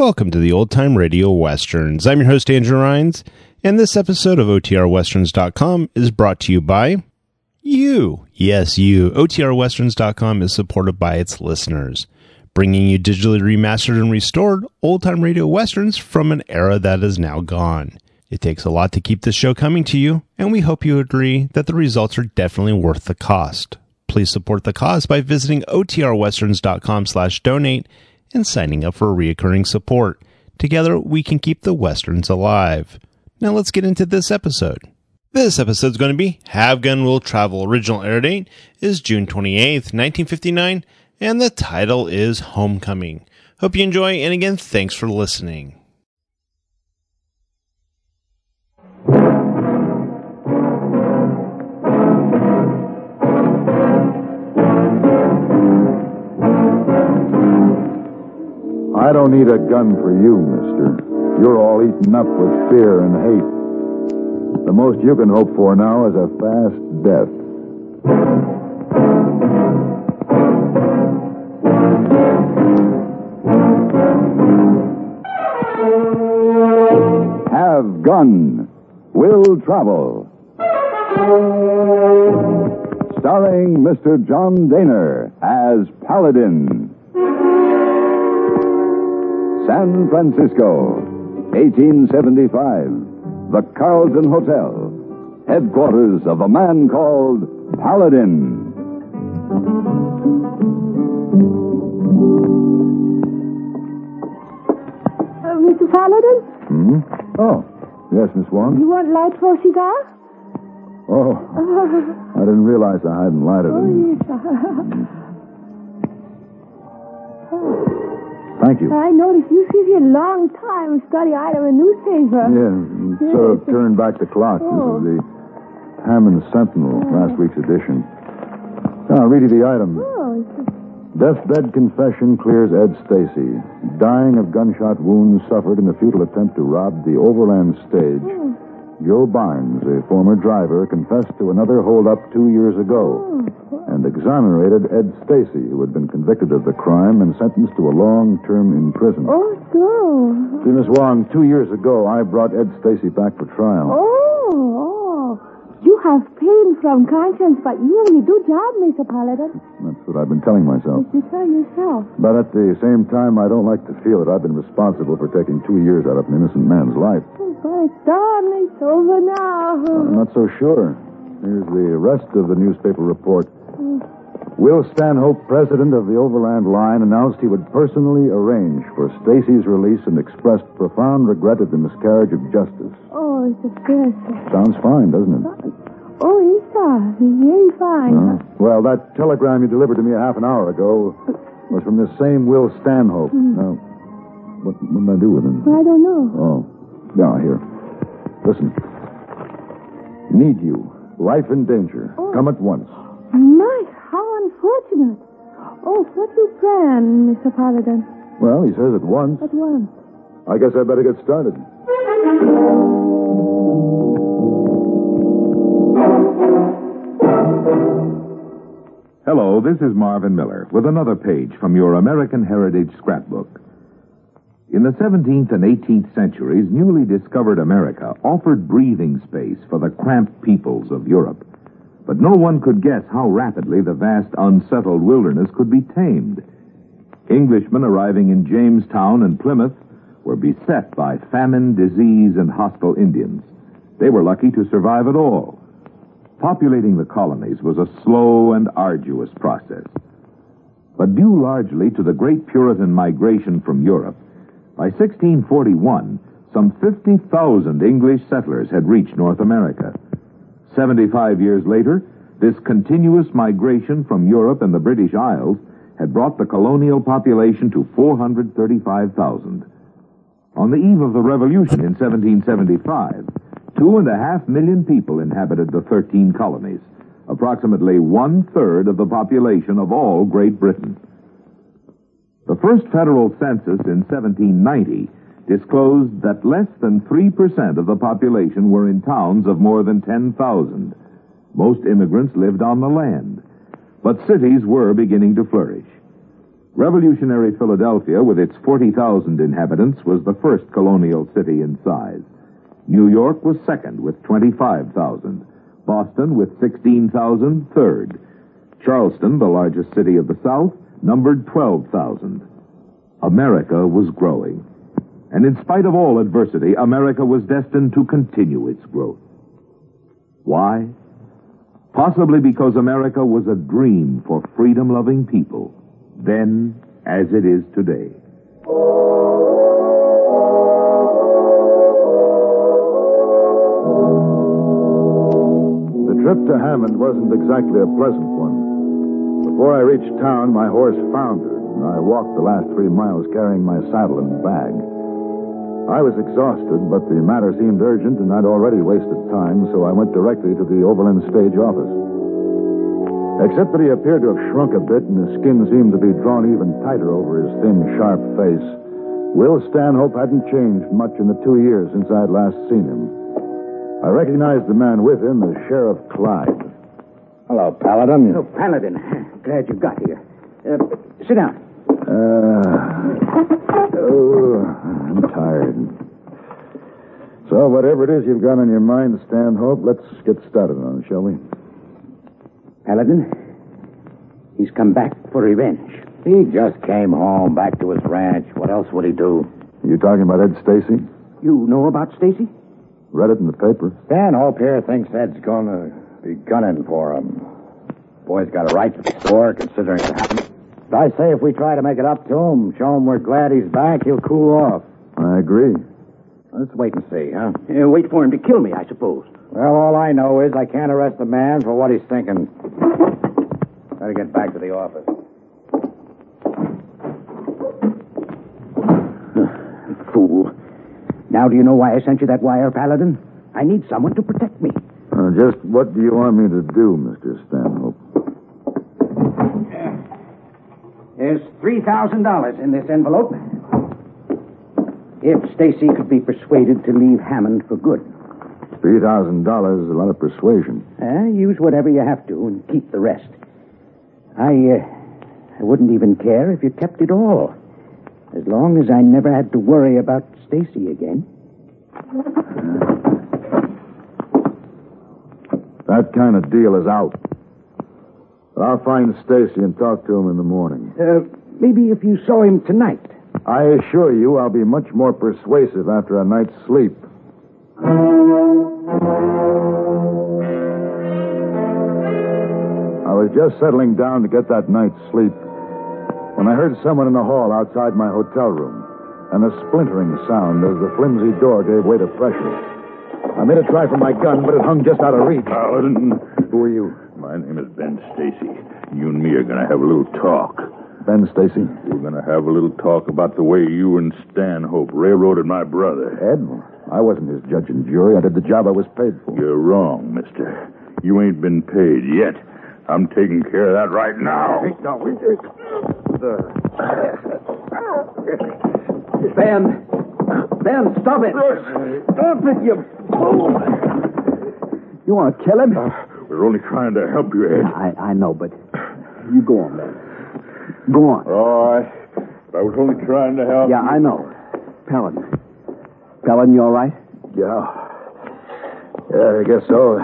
Welcome to the Old Time Radio Westerns. I'm your host, Andrew Rhynes, and this episode of OTRWesterns.com is brought to you by you. Yes, you. OTRWesterns.com is supported by its listeners, bringing you digitally remastered and restored old-time radio westerns from an era that is now gone. It takes a lot to keep this show coming to you, and we hope you agree that the results are definitely worth the cost. Please support the cause by visiting OTRWesterns.com/donate and signing up for reoccurring support. Together, we can keep the Westerns alive. Now let's get into this episode. This episode is going to be Have Gun Will Travel. Original air date is June 28th, 1959, and the title is Homecoming. Hope you enjoy, and again, thanks for listening. I don't need a gun for you, mister. You're all eaten up with fear and hate. The most you can hope for now is a fast death. Have Gun Will Travel. Starring Mr. John Dehner as Paladin. San Francisco, 1875. The Carlton Hotel, headquarters of a man called Paladin. Mr. Paladin? Oh, yes, Miss Wong. You want light for a cigar? Oh, I didn't realize I hadn't lighted it. Thank you. I noticed you sit here a long time and study item in newspaper. Yeah, sort of turned back the clock. This is the Hammond Sentinel, last week's edition. I'll read you the item. Deathbed confession clears Ed Stacy. Dying of gunshot wounds suffered in a futile attempt to rob the Overland stage. Joe Barnes, a former driver, confessed to another holdup 2 years ago and exonerated Ed Stacy, who had been convicted of the crime and sentenced to a long term in prison. Oh, so. See, Miss Wong, 2 years ago, I brought Ed Stacy back for trial. Oh. You have pain from conscience, but you only do job, Mr. Paladin. That's what I've been telling myself. You tell yourself. But at the same time, I don't like to feel that I've been responsible for taking 2 years out of an innocent man's life. But it's done. It's over now. I'm not so sure. Here's the rest of the newspaper report. Will Stanhope, president of the Overland Line, announced he would personally arrange for Stacy's release and expressed profound regret at the miscarriage of justice. Oh, it's a good. Sounds fine, doesn't it? Oh, it does. It's very fine. Well, that telegram you delivered to me a half an hour ago was from this same Will Stanhope. Now, what did I do with him? I don't know. Oh, yeah, here. Listen. Need you. Life in danger. Oh. Come at once. My, how unfortunate. Oh, what you plan, Mr. Paladin? Well, he says at once. At once. I guess I better get started. Hello, this is Marvin Miller with another page from your American Heritage Scrapbook. In the 17th and 18th centuries, newly discovered America offered breathing space for the cramped peoples of Europe. But no one could guess how rapidly the vast, unsettled wilderness could be tamed. Englishmen arriving in Jamestown and Plymouth were beset by famine, disease, and hostile Indians. They were lucky to survive at all. Populating the colonies was a slow and arduous process. But due largely to the great Puritan migration from Europe, by 1641, some 50,000 English settlers had reached North America. 75 years later, this continuous migration from Europe and the British Isles had brought the colonial population to 435,000. On the eve of the Revolution in 1775, 2.5 million people inhabited the 13 colonies, approximately 1/3 of the population of all Great Britain. The first federal census in 1790 disclosed that less than 3% of the population were in towns of more than 10,000. Most immigrants lived on the land, but cities were beginning to flourish. Revolutionary Philadelphia, with its 40,000 inhabitants, was the first colonial city in size. New York was second, with 25,000. Boston, with 16,000, third. Charleston, the largest city of the South, numbered 12,000. America was growing. And in spite of all adversity, America was destined to continue its growth. Why? Possibly because America was a dream for freedom-loving people, then as it is today. The trip to Hammond wasn't exactly a pleasant one. Before I reached town, my horse foundered, and I walked the last 3 miles carrying my saddle and bag. I was exhausted, but the matter seemed urgent, and I'd already wasted time, so I went directly to the Overland stage office. Except that he appeared to have shrunk a bit, and his skin seemed to be drawn even tighter over his thin, sharp face, Will Stanhope hadn't changed much in the 2 years since I'd last seen him. I recognized the man with him as Sheriff Clyde. Hello, Paladin. Oh, Paladin. Glad you got here. Sit down. I'm tired. So, whatever it is you've got on your mind, Stanhope, let's get started on it, shall we? Paladin, he's come back for revenge. He just came home, back to his ranch. What else would he do? You talking about Ed Stacy? You know about Stacy? Read it in the paper. Stanhope here thinks Ed's going to be gunning for him. Boy's got a right to the store, considering it happened. I say if we try to make it up to him, show him we're glad he's back, he'll cool off. I agree. Let's wait and see, huh? Wait for him to kill me, I suppose. Well, all I know is I can't arrest the man for what he's thinking. Better get back to the office. Fool. Now do you know why I sent you that wire, Paladin? I need someone to protect me. Just what do you want me to do, Mr. Stanhope? There's $3,000 in this envelope. If Stacy could be persuaded to leave Hammond for good. $3,000 is a lot of persuasion. Use whatever you have to and keep the rest. I wouldn't even care if you kept it all. As long as I never had to worry about Stacy again. That kind of deal is out. But I'll find Stacy and talk to him in the morning. Maybe if you saw him tonight. I assure you I'll be much more persuasive after a night's sleep. I was just settling down to get that night's sleep when I heard someone in the hall outside my hotel room and a splintering sound as the flimsy door gave way to pressure. I made a try for my gun, but it hung just out of reach. Paladin. Who are you? My name is Ben Stacy. You and me are going to have a little talk. Ben Stacy? We're going to have a little talk about the way you and Stanhope railroaded my brother. Ed? I wasn't his judge and jury. I did the job I was paid for. You're wrong, mister. You ain't been paid yet. I'm taking care of that right now. Ben, stop it. Stop it, you fool. You want to kill him? We're only trying to help you, Ed. I know, but you go on, Ben. Go on. All right. But I was only trying to help Yeah, you. I know. Paladin, you all right? Yeah, I guess so.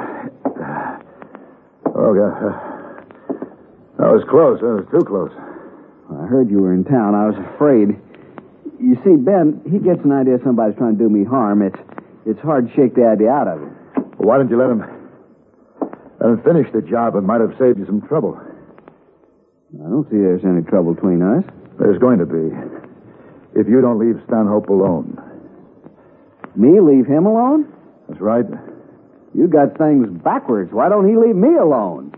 Oh, God. That was close. That was too close. I heard you were in town. I was afraid. You see, Ben, he gets an idea somebody's trying to do me harm. It's hard to shake the idea out of him. Well, why didn't you let him finish the job? It might have saved you some trouble. I don't see there's any trouble between us. There's going to be. If you don't leave Stanhope alone. Me leave him alone? That's right. You got things backwards. Why don't he leave me alone?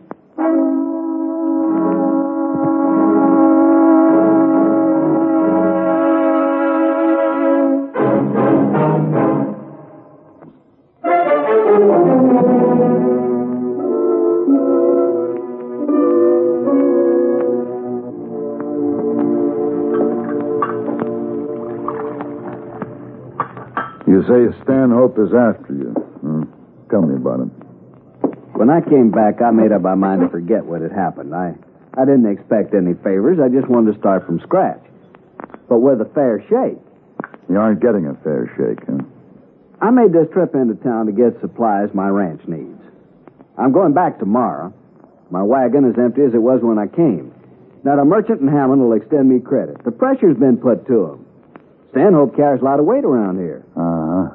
You say Stanhope is after you. Tell me about it. When I came back, I made up my mind to forget what had happened. I I didn't expect any favors. I just wanted to start from scratch. But with a fair shake. You aren't getting a fair shake, huh? I made this trip into town to get supplies my ranch needs. I'm going back tomorrow. My wagon is empty as it was when I came. Now, the merchant in Hammond will extend me credit. The pressure's been put to him. Stanhope carries a lot of weight around here. Uh-huh.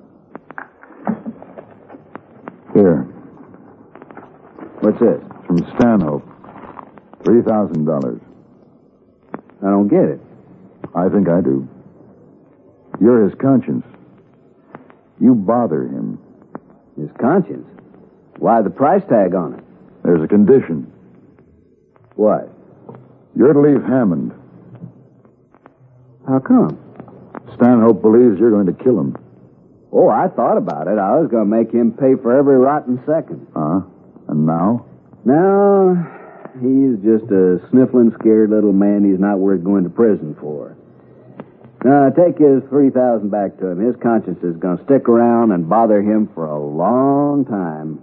Here. What's this? From Stanhope. $3,000. I don't get it. I think I do. You're his conscience. You bother him. His conscience? Why the price tag on it? There's a condition. What? You're to leave Hammond. How come? Stanhope believes you're going to kill him. Oh, I thought about it. I was going to make him pay for every rotten second. And now? Now, he's just a sniffling, scared little man he's not worth going to prison for. Now, take his $3,000 back to him. His conscience is going to stick around and bother him for a long time.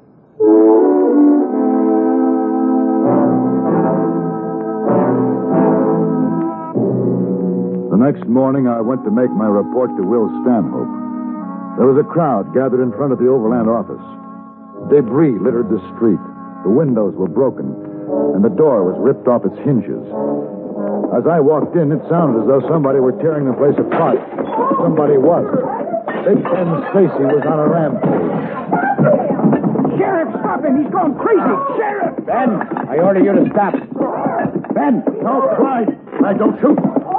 The next morning, I went to make my report to Will Stanhope. There was a crowd gathered in front of the Overland office. Debris littered the street. The windows were broken, and the door was ripped off its hinges. As I walked in, it sounded as though somebody were tearing the place apart. Somebody was. Big Ben Stacy was on a rampage. Sheriff, stop him! He's going crazy! Sheriff! Ben, I order you to stop. Ben! No, Clyde! I don't shoot!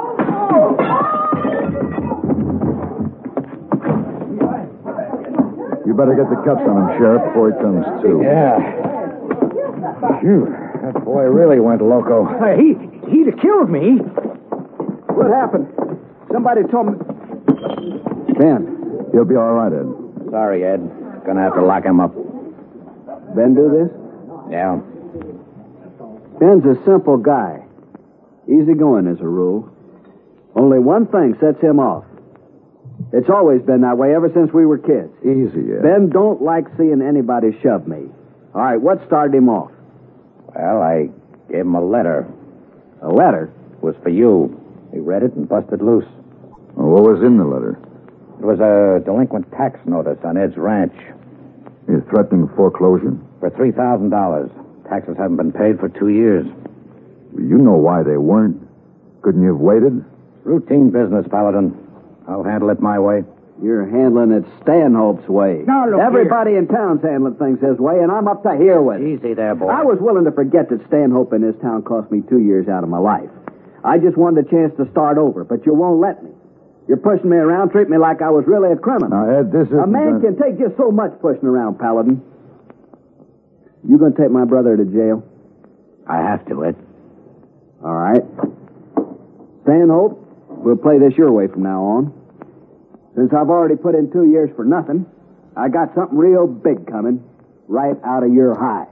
You better get the cuffs on him, Sheriff, before he comes to. Yeah. Phew, that boy really went loco. He'd have killed me. What happened? Somebody told me... Ben. He'll be all right, Ed. Sorry, Ed. Gonna have to lock him up. Ben do this? Yeah. Ben's a simple guy. Easygoing as a rule. Only one thing sets him off. It's always been that way ever since we were kids. Easy, Ed. Ben don't like seeing anybody shove me. All right, what started him off? Well, I gave him a letter. A letter? It was for you. He read it and busted loose. Well, what was in the letter? It was a delinquent tax notice on Ed's ranch. He's threatening foreclosure? For $3,000. Taxes haven't been paid for 2 years. You know why they weren't. Couldn't you have waited? Routine business, Paladin. I'll handle it my way. You're handling it Stanhope's way. Now, look Everybody in town's handling things his way, and I'm up to here with it. Easy there, boy. I was willing to forget that Stanhope in this town cost me 2 years out of my life. I just wanted a chance to start over, but you won't let me. You're pushing me around, treat me like I was really a criminal. Now, Ed, this is... A man can take just so much pushing around, Paladin. You gonna take my brother to jail? I have to, Ed. All right. Stanhope, we'll play this your way from now on. Since I've already put in 2 years for nothing, I got something real big coming right out of your hide.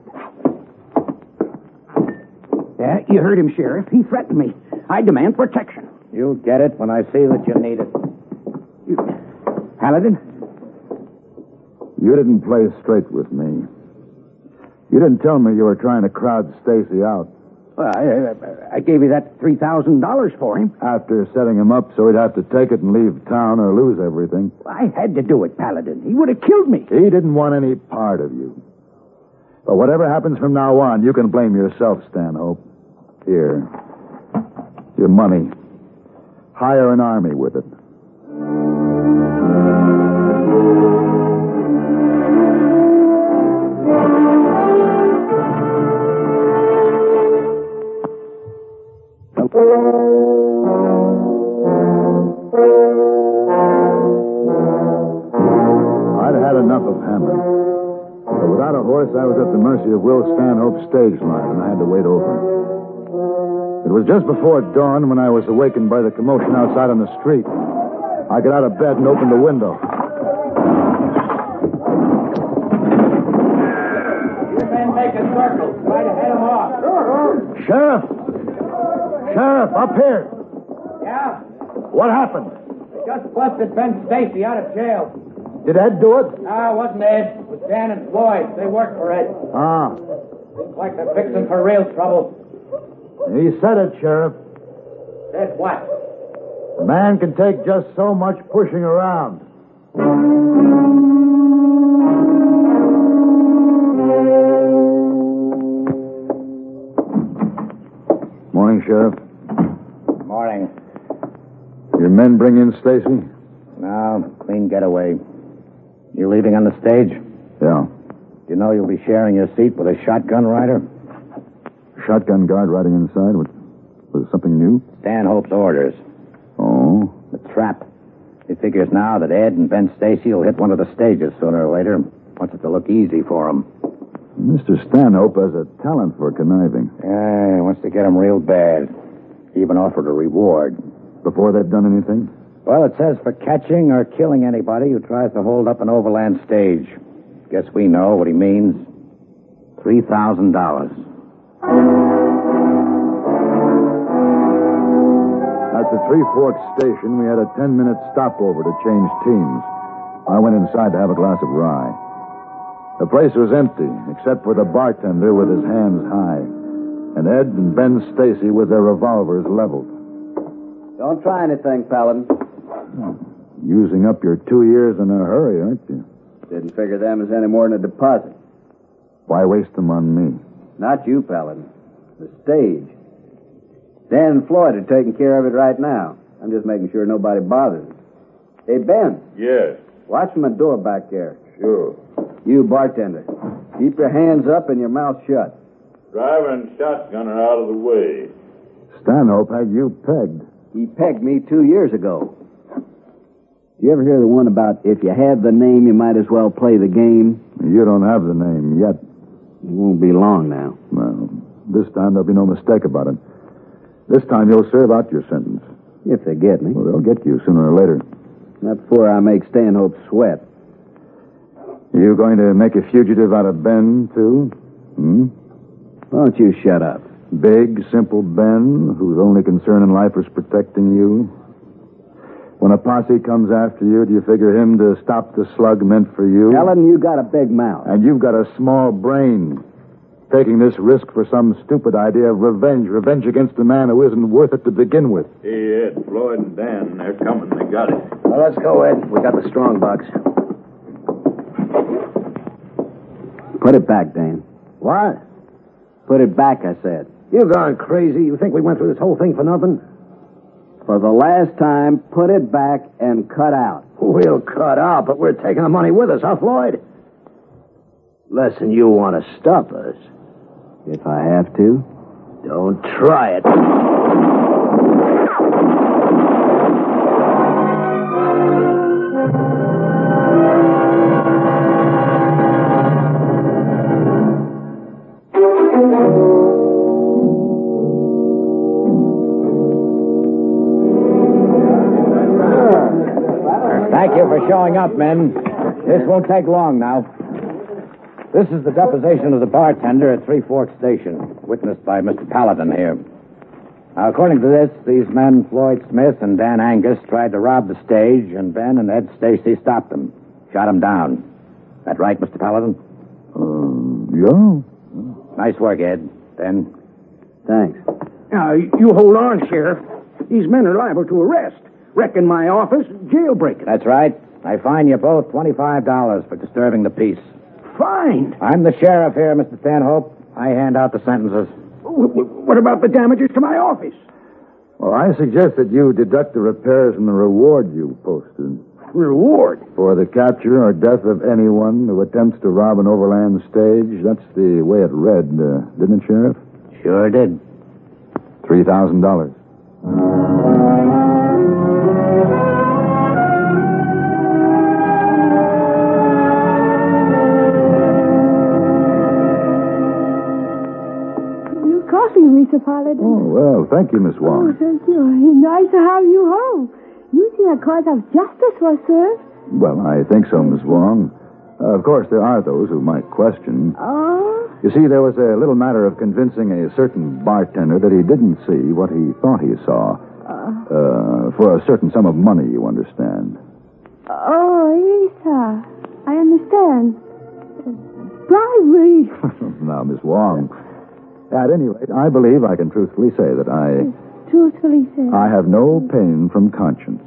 Yeah, you heard him, Sheriff. He threatened me. I demand protection. You'll get it when I see that you need it. Paladin? You didn't play straight with me. You didn't tell me you were trying to crowd Stacy out. Well, I gave you that $3,000 for him. After setting him up so he'd have to take it and leave town or lose everything. I had to do it, Paladin. He would have killed me. He didn't want any part of you. But whatever happens from now on, you can blame yourself, Stanhope. Here. Your money. Hire an army with it. I'd had enough of Hammond. But without a horse, I was at the mercy of Will Stanhope's stage line, and I had to wait over. It was just before dawn when I was awakened by the commotion outside on the street. I got out of bed and opened the window. You men make a circle. Try to head him off. Sheriff! Sheriff, up here! Yeah? What happened? Just busted Ben Stacy out of jail. Did Ed do it? No, it wasn't Ed. It was Dan and Floyd. They work for Ed. Ah. Looks like they're fixing for real trouble. He said it, Sheriff. Said what? A man can take just so much pushing around. Morning, Sheriff. Morning. Your men bring in Stacy? No, clean getaway. You leaving on the stage? Yeah. You know you'll be sharing your seat with a shotgun rider? Shotgun guard riding inside? Was it something new? Stanhope's orders. Oh? The trap. He figures now that Ed and Ben Stacy will hit one of the stages sooner or later. Wants it to look easy for him. Mr. Stanhope has a talent for conniving. Yeah, he wants to get him real bad. He even offered a reward. Before they've done anything? Well, it says for catching or killing anybody who tries to hold up an overland stage. Guess we know what he means. $3,000. At the Three Forks station, we had a 10-minute stopover to change teams. I went inside to have a glass of rye. The place was empty, except for the bartender with his hands high, and Ed and Ben Stacy with their revolvers leveled. Don't try anything, Paladin. Using up your 2 years in a hurry, aren't you? Didn't figure them as any more than a deposit. Why waste them on me? Not you, Paladin. The stage. Dan and Floyd are taking care of it right now. I'm just making sure nobody bothers it. Hey, Ben. Yes, Watch my door back there. sure. You, bartender. Keep your hands up and your mouth shut. Driver and shotgun are out of the way. Stanhope had you pegged. He pegged me 2 years ago. You ever hear the one about if you have the name, you might as well play the game? You don't have the name yet. It won't be long now. Well, this time there'll be no mistake about it. This time you'll serve out your sentence. If they get me. Well, they'll get you sooner or later. Not before I make Stanhope sweat. You going to make a fugitive out of Ben, too? Why don't you shut up? Big, simple Ben, whose only concern in life is protecting you? When a posse comes after you, do you figure him to stop the slug meant for you? Ellen, you got a big mouth. And you've got a small brain. Taking this risk for some stupid idea of revenge. Revenge against a man who isn't worth it to begin with. Hey, Ed, Floyd, and Dan, they're coming. They got it. Well, let's go, Ed. We got the strong box. Put it back, Dan. What? Put it back, I said. You've gone crazy. You think we went through this whole thing for nothing? For the last time, put it back and cut out. We'll cut out, but we're taking the money with us, huh, Floyd? Listen, you want to stop us. If I have to. Don't try it. Thank you for showing up, men. This won't take long now. This is the deposition of the bartender at Three Forks Station, witnessed by Mr. Paladin here. Now, according to this, these men, Floyd Smith and Dan Angus, tried to rob the stage, and Ben and Ed Stacy stopped them, shot them down. That right, Mr. Paladin? Yeah. Nice work, Ed. Ben? Thanks. Now, you hold on, Sheriff. These men are liable to arrest. Wrecking my office, jailbreaking. That's right. I fine you both $25 for disturbing the peace. Fine. I'm the sheriff here, Mr. Stanhope. I hand out the sentences. What about the damages to my office? Well, I suggest that you deduct the repairs from the reward you posted. Reward? For the capture or death of anyone who attempts to rob an overland stage. That's the way it read, didn't it, Sheriff? Sure did. $3,000. Coffee, Mr. Paladin. Oh, well, thank you, Miss Oh, Wong. thank you. It's nice to have you home. You see a cause of justice was served. Well, I think so, Miss Wong. Of course, there are those who might question. Oh? You see, there was a little matter of convincing a certain bartender that he didn't see what he thought he saw. For a certain sum of money, you understand. Oh, yes, sir. I understand. Bribery. Now, Miss Wong, At any rate, I believe I can truthfully say that Truthfully say. I have no pain from conscience.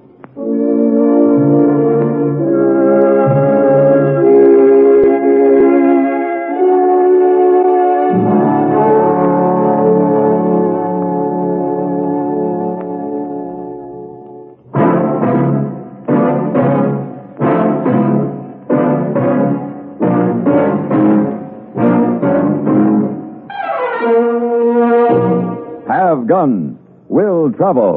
Have Gun Will Travel.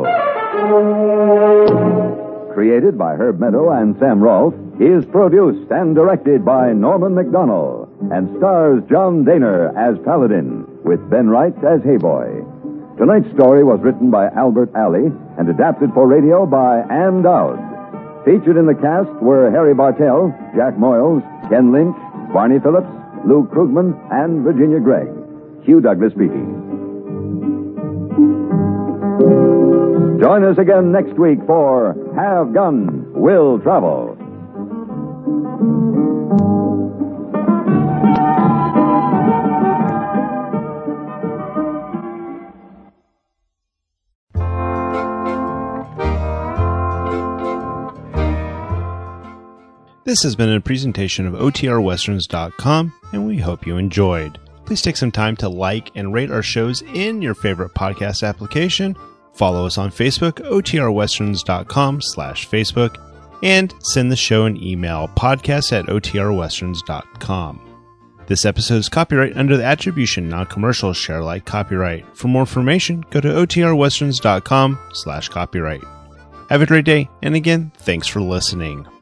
Created by Herb Meadow and Sam Rolfe, is produced and directed by Norman McDonnell and stars John Daner as Paladin with Ben Wright as Hayboy. Tonight's story was written by Albert Alley and adapted for radio by Ann Dowd. Featured in the cast were Harry Bartell, Jack Moyles, Ken Lynch, Barney Phillips, Lou Krugman, and Virginia Gregg. Hugh Douglas speaking. Join us again next week for Have Gun, Will Travel. This has been a presentation of OTRWesterns.com, and we hope you enjoyed. Please take some time to like and rate our shows in your favorite podcast application. Follow us on Facebook, OTRWesterns.com/Facebook, and send the show an email, podcast@OTRWesterns.com. This episode is copyright under the Attribution Non-Commercial Share Alike copyright. For more information, go to OTRWesterns.com/copyright. Have a great day, and again, thanks for listening.